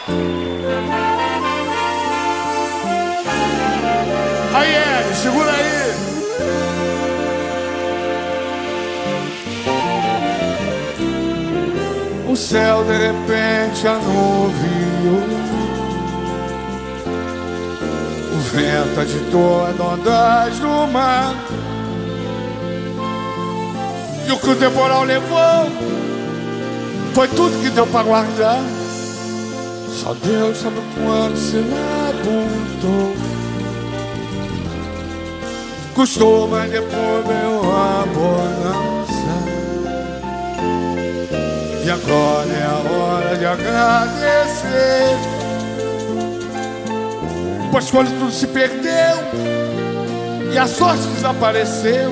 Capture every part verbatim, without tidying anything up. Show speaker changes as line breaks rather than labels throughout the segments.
Aí, Ed, segura aí. O céu de repente anuviou, o vento agitou as ondas do mar, e o que o temporal levou foi tudo que deu pra guardar. Só Deus sabe quanto se labutou. Custou, mas depois veio a bonança, e agora é a hora de agradecer. Pois quando tudo se perdeu e a sorte desapareceu,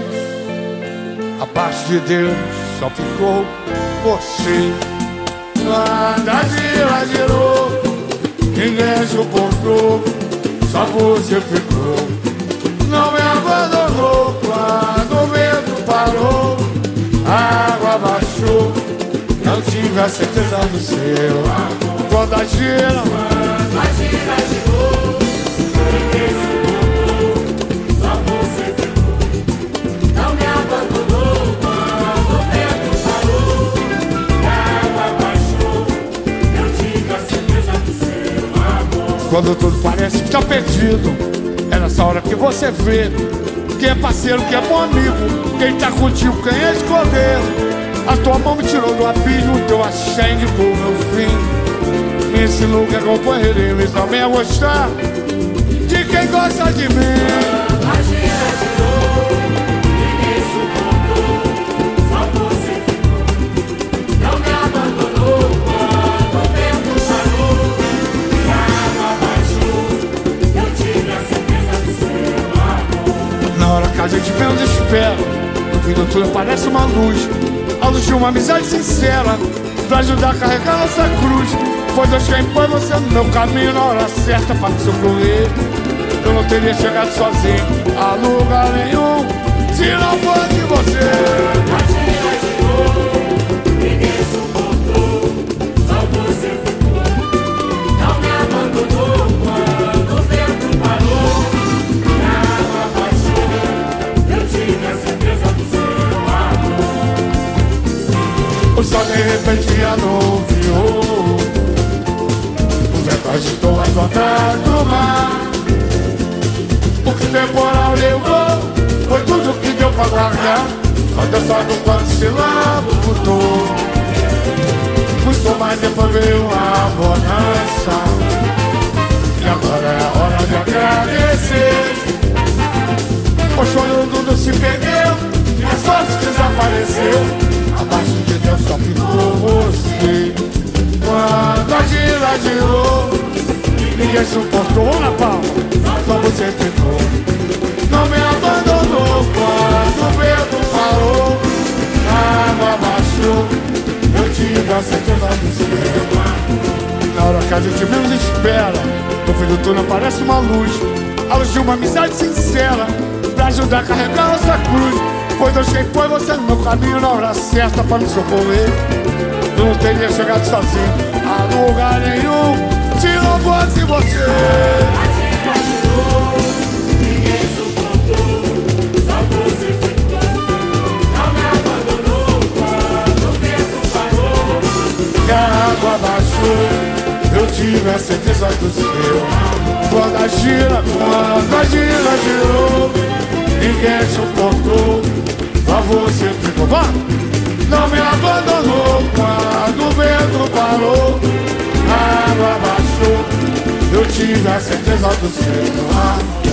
abaixo de Deus só ficou você. Nada gira, girou, ninguém suportou, só você ficou. Não me abandonou quando o vento parou, a água baixou, não tive a certeza do seu amor. Quando a gira,
quando a gira girou, ninguém suportou, só você ficou. Não me abandonou quando o vento parou, a água baixou, não tive a certeza do seu amor.
Quando tudo parece que tá perdido, é nessa hora que você vê quem é parceiro, quem é bom amigo, quem tá contigo, quem é escolher. A tua mão me tirou do abismo, teu axé indicou meu fim, me ensinou que é companheirismo e também a gostar de quem gosta de mim.
A gira girou, ninguém suportou, só você ficou. Não me abandonou quando o vento parou, a água baixou, eu tive a certeza do seu amor.
Na hora que a gente menos espera, no fim do túnel parece uma luz, a luz de uma amizade sincera, pra ajudar a carregar nossa cruz. Foi Deus quem põe você no meu caminho na hora certa pra me socorrer. Eu não teria chegado sozinho a lugar nenhum se não fosse você.
A gira girou, ninguém suportou, só você ficou. Não me abandonou quando o vento parou, a água baixou, eu tive a certeza do seu amor.
O sol de repente anuviou, o vento agitou as ondas do mar, o que o temporal levou foi tudo que deu pra guardar. Só Deus sabe o quanto se labutou. Custou, mas depois veio a bonança, e agora é a hora de agradecer. Pois quando tudo se perdeu e a sorte desapareceu, abaixo de Deus só ficou você. Quando a gira girou, ninguém suportou. Vamos na palma, só você ficou. Não me abandonou quando o vento parou, a água baixou, eu tive a certeza do seu amor. Na hora que a gente menos espera, no fim do túnel aparece uma luz, a luz de uma amizade sincera, pra ajudar a carregar nossa cruz. Foi Deus quem põe você no meu caminho na hora certa pra me socorrer. Eu não teria chegado sozinho a lugar nenhum se não fosse você.
A gira girou, ninguém suportou, só você ficou. Não me abandonou quando o vento parou,
E a água baixou, eu tive a certeza do seu amor. Quando a gira, quando a gira girou, ninguém suportou, só você ficou. Vá! Não me abandonou quando o vento parou, a água baixou, eu tive a certeza do seu amor.